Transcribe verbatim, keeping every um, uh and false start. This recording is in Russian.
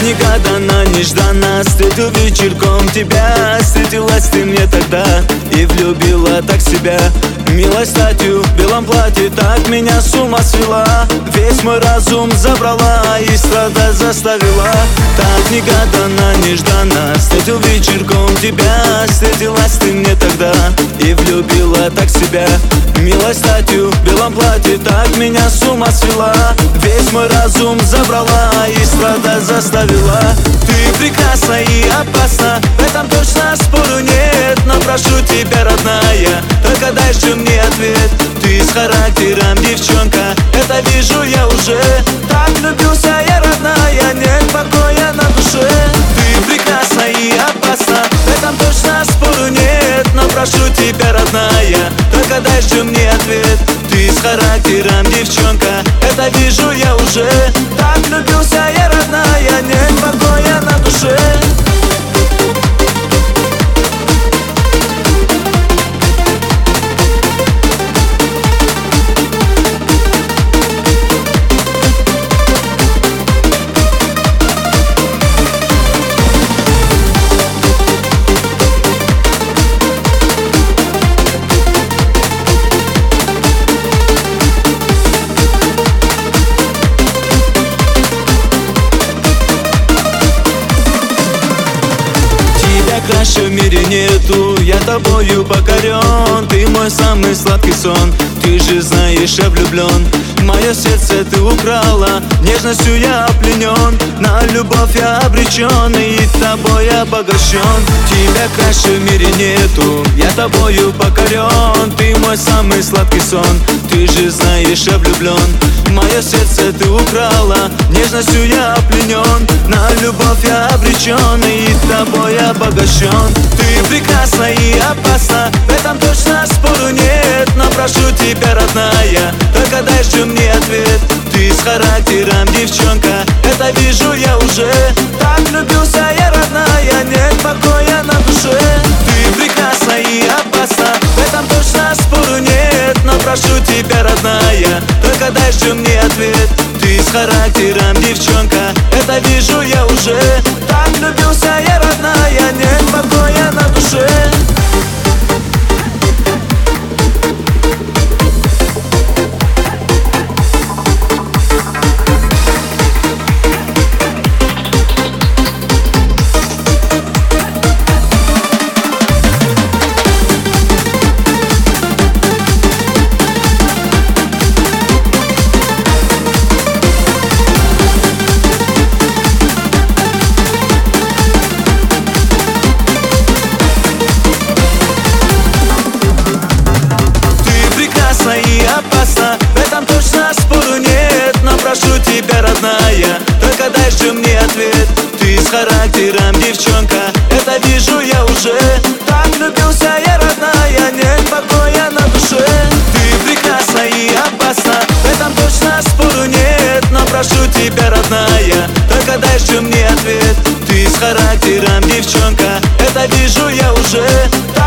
негаданно, нежданно встретил вечерком тебя. Встретилась ты мне тогда и влюбила так себя. Милой статью в белом платье так меня с ума свела. Весь мой разум забрала и страдать заставила. Так негаданно, нежданно встретил вечерком тебя. Встретилась ты мне тогда и влюбила так себя. Милой статью в белом платье так меня с ума свела. Весь мой разум забрала и страдать заставила. Ты прекрасна и опасна, в этом точно спору нет. Но прошу тебя, родная, только дай же мне ответ. Ты с характером девчонка, это вижу я уже. Так влюбился я, родная, нет покоя на душе. Ты прекрасна и опасна, в этом точно спору нет. Но прошу тебя, родная, только дай же мне ответ. Ты с характером девчонка, это вижу я уже. Так влюбился я, родная, нет покоя на душе. Краше в мире нету, я тобою покорен. Ты мой самый сладкий сон, ты же знаешь, я влюблен. Мое сердце ты украла, нежностью я пленен. На любовь я обречен и тобой обогащен. Тебя краше в мире нету, я тобою покорен. Ты мой самый сладкий сон, ты же знаешь, я влюблен. Мое сердце ты украла, нежностью я пленен. На любовь я обречен и тобой обогащен. Ты прекрасна и опасна, в этом точно спору нет. Но прошу тебя, родная, только дай же мне ответ. Ты с характером девчонка, это вижу я уже. Так влюбился я, родная, нет покоя на душе. Ты прекрасна и опасна, в этом точно спору нет. Но прошу тебя, родная, только дай же мне ответ. Ты с характером девчонка, это вижу я уже. Так влюбился я, родная, нет покоя на душе. И опасно, в этом точно спору нет. Но прошу тебя, родная, только дай же мне ответ. Ты с характером девчонка, это вижу я уже. Так влюбился я, родная, нет покоя на душе. Ты прекрасна и опасна, в этом точно спору нет. Но прошу тебя, родная, только дай же мне ответ. Ты с характером девчонка, это вижу я уже.